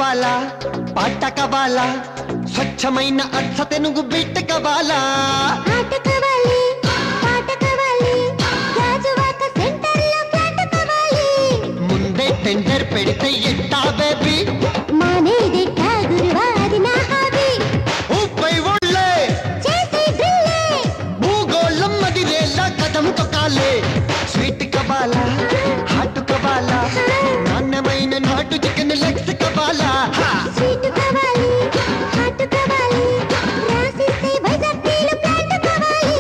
కావాలా పాట కావాలా స్వచ్ఛమైన అచ్చ తెనుగు బిడ్డ కావాలా ఆట కావాలి పాట కావాలి రాజువాక సెంటర్లో ఫ్లాట్ కావాలి ముందే టెండర్ పెడితే ఎట్టా బేబీ మానేదెట్టా గురువా అది నా హాబీ ఊపై ఒళ్ళే చేసే డ్రిల్లే భూగోళం మదిరేలా కదం తొక్కాలే స్వీట్ కావాలా హాట్ కావాలా నాణ్యమైన నాటు చికెన్ లెగ్స్ కావాలా స్వీట్ కావాలి హాట్ కావాలి రాసిస్తే వైజాగ్ తీలు ప్లాట్ కావాలి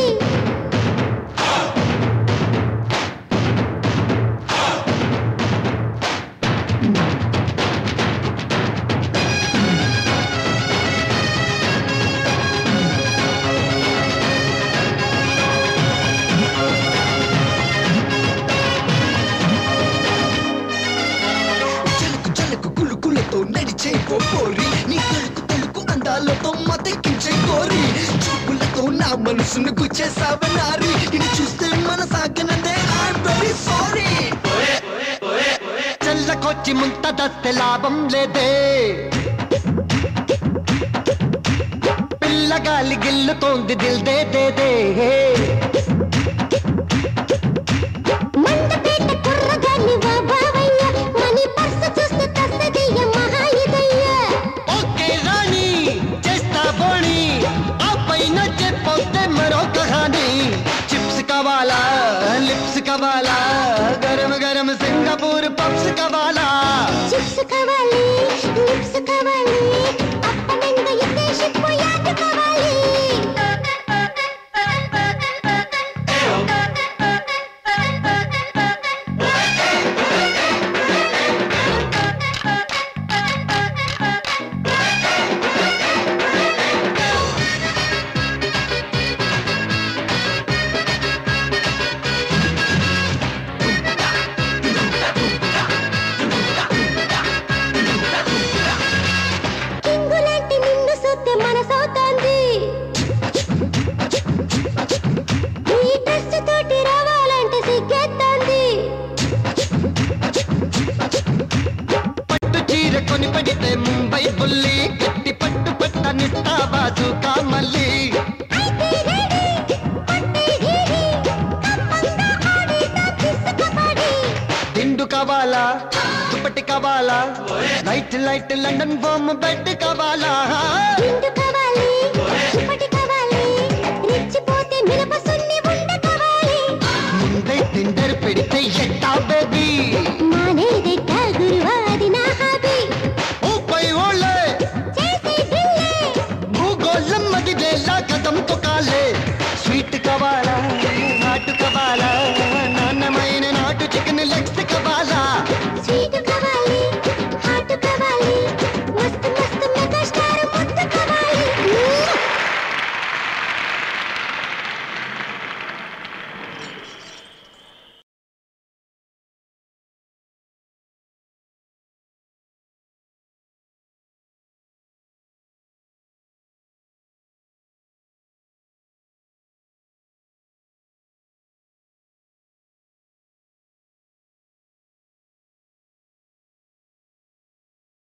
జలకు జలకు కులుకులతో నడిచే పోరి నీ తలుకు తలుకు అందాలతో మతెక్కించే కోరి చూపులతో నా మనసును గుచ్చేసావనారి ఇది చూస్తే మన సాగనందే ఐఎమ్ వెరీ సారీ చల్లకొచ్చి ముంతదస్తే లాభం లేదే పిల్లగాలి గిల్లుతోంది దిల్ దే దే దే మందపేట కుర్రగాన్ని వా బావయ్య మనీ పర్సు చూస్తే తస్తదయ్య మహాయుదయ్య ఓకే రాణి చేస్తా బోణి ఆ పైన చెప్పొస్తే మరో కహాని చిప్స్ కావాలా లిప్స్ కావాలా గరం గరం సింగపూర్ పప్స్ కావాలా చిప్స్ కావాలి లిప్స్ కావాలి అప్పనంగా ఇదే షిప్పు యాట్ కావాలి కింగులాంటి నిన్ను చూస్తే మనసవుతోంది ఈ డ్రెస్ తోటి రావాలంటే సిగ్గేస్తోంది పట్టు చీర కొని పడితే ముంబై బుల్లి గట్టి పట్టు పట్ట నిట్టా బాజు కామల్లి అయితే రెడీ పట్టే ఘీరి కమ్మంగా ఆడితా కిస్ కబడ్డీ దిండు కావాలా దుప్పటి కావాలా లైట్ లైట్ లండన్ బొమ్మ బెడ్ కావాలా నిండు కావాలి దుప్పటి కావాలి రెచ్చిపోతే మిరప సున్ని ఉండ కావాలి ముందే టెండర్ పెడితే ఎట్టా బేబీ